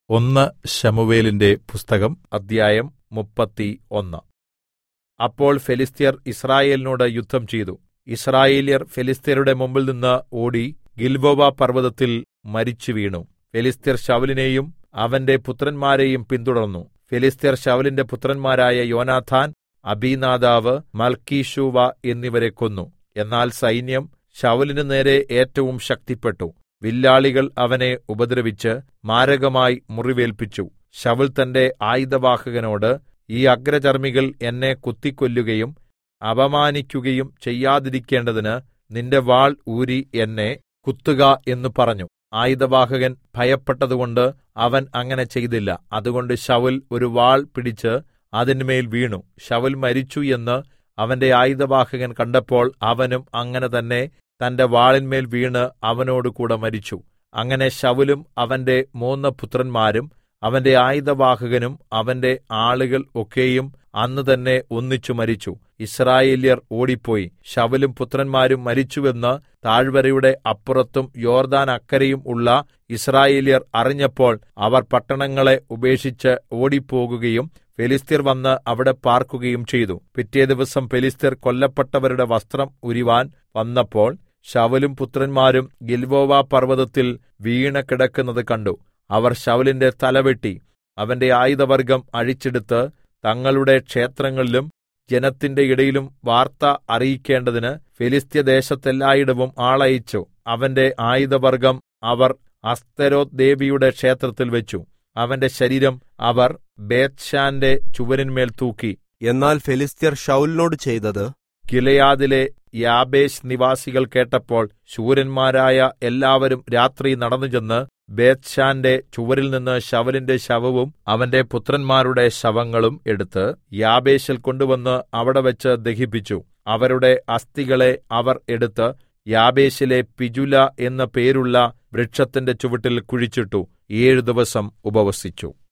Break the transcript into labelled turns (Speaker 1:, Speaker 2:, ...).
Speaker 1: ഒന്ന് ശമൂവേലിന്റെ പുസ്തകം അദ്ധ്യായം 31. അപ്പോൾ ഫെലിസ്ത്യർ യിസ്രായേലിനോട് യുദ്ധം ചെയ്തു. യിസ്രായേല്യർ ഫെലിസ്ത്യരുടെ മുമ്പിൽനിന്ന് ഓടി ഗിൽബോവ പർവ്വതത്തിൽ മരിച്ചുവീണു. ഫെലിസ്ത്യർ ശൌലിനെയും അവന്റെ പുത്രന്മാരെയും പിന്തുടർന്നു. ഫെലിസ്ത്യർ ശൌലിന്റെ പുത്രന്മാരായ യോനാഥാൻ, അബീനാദാബ്, മൽക്കീശൂവ എന്നിവരെ കൊന്നു. എന്നാൽ സൈന്യം ശൌലിന് നേരെ ഏറ്റവും ശക്തിപ്പെട്ടു. വില്ലാളികൾ അവനെ ഉപദ്രവിച്ച് മാരകമായി മുറിവേൽപ്പിച്ചു. ശൌൽ തന്റെ ആയുധവാഹകനോട്, ഈ അഗ്രചർമ്മികൾ എന്നെ കുത്തിക്കൊല്ലുകയും അപമാനിക്കുകയും ചെയ്യാതിരിക്കേണ്ടതിന് നിന്റെ വാൾ ഊരി എന്നെ കുത്തുക എന്ന് പറഞ്ഞു. ആയുധവാഹകൻ ഭയപ്പെട്ടതുകൊണ്ട് അവൻ അങ്ങനെ ചെയ്തില്ല. അതുകൊണ്ട് ശൌൽ ഒരു വാൾ പിടിച്ച് അതിന്മേൽ വീണു. ശൌൽ മരിച്ചു എന്ന് അവന്റെ ആയുധവാഹകൻ കണ്ടപ്പോൾ അവനും അങ്ങനെ തന്നെ തന്റെ വാളിന്മേൽ വീണ് അവനോടുകൂടെ മരിച്ചു. അങ്ങനെ ശൌലും അവന്റെ 3 പുത്രന്മാരും അവന്റെ ആയുധവാഹകനും അവന്റെ ആളുകൾ ഒക്കെയും അന്ന് തന്നെ ഒന്നിച്ചു മരിച്ചു. യിസ്രായേല്യർ ഓടിപ്പോയി. ശൌലും പുത്രന്മാരും മരിച്ചുവെന്ന് താഴ്വരയുടെ അപ്പുറത്തും യോർദ്ദാൻ അക്കരെയും ഉള്ള യിസ്രായേല്യർ അറിഞ്ഞപ്പോൾ അവർ പട്ടണങ്ങളെ ഉപേക്ഷിച്ച് ഓടിപ്പോകുകയും ഫെലിസ്ത്യർ വന്ന് അവിടെ പാർക്കുകയും ചെയ്തു. പിറ്റേ ദിവസം ഫെലിസ്ത്യർ കൊല്ലപ്പെട്ടവരുടെ വസ്ത്രം ഉരിവാൻ വന്നപ്പോൾ ശൌലും പുത്രന്മാരും ഗിൽബോവ പർവ്വതത്തിൽ വീണ് കിടക്കുന്നത് കണ്ടു. അവർ ശൌലിന്റെ തലവെട്ടി അവന്റെ ആയുധവർഗ്ഗം അഴിച്ചെടുത്ത് തങ്ങളുടെ ക്ഷേത്രങ്ങളിലും ജനത്തിന്റെ ഇടയിലും വാർത്ത അറിയിക്കേണ്ടതിന് ഫെലിസ്ത്യദേശത്തെല്ലായിടവും ആളയച്ചു. അവന്റെ ആയുധവർഗ്ഗം അവർ അസ്തരോത്ത് ദേവിയുടെ ക്ഷേത്രത്തിൽ വെച്ചു. അവന്റെ ശരീരം അവർ ബേത്ത്ശാന്റെ ചുവരിന്മേൽ തൂക്കി.
Speaker 2: എന്നാൽ ഫെലിസ്ത്യർ ശൌലിനോട് ചെയ്തത്
Speaker 1: ഗിലെയാദിലെ യാബേശ് നിവാസികൾ കേട്ടപ്പോൾ ശൂരന്മാരായ എല്ലാവരും രാത്രി നടന്നുചെന്ന് ബേത്ത്ശാന്റെ ചുവരിൽനിന്ന് ശൌലിന്റെ ശവവും അവന്റെ പുത്രന്മാരുടെ ശവങ്ങളും എടുത്ത് യാബേശിൽ കൊണ്ടുവന്ന് അവിടെ വെച്ച് ദഹിപ്പിച്ചു. അവരുടെ അസ്ഥികളെ അവർ എടുത്ത് യാബേശിലെ പിജുല എന്ന പേരുള്ള വൃക്ഷത്തിന്റെ ചുവട്ടിൽ കുഴിച്ചിട്ടു. 7 ദിവസം ഉപവസിച്ചു.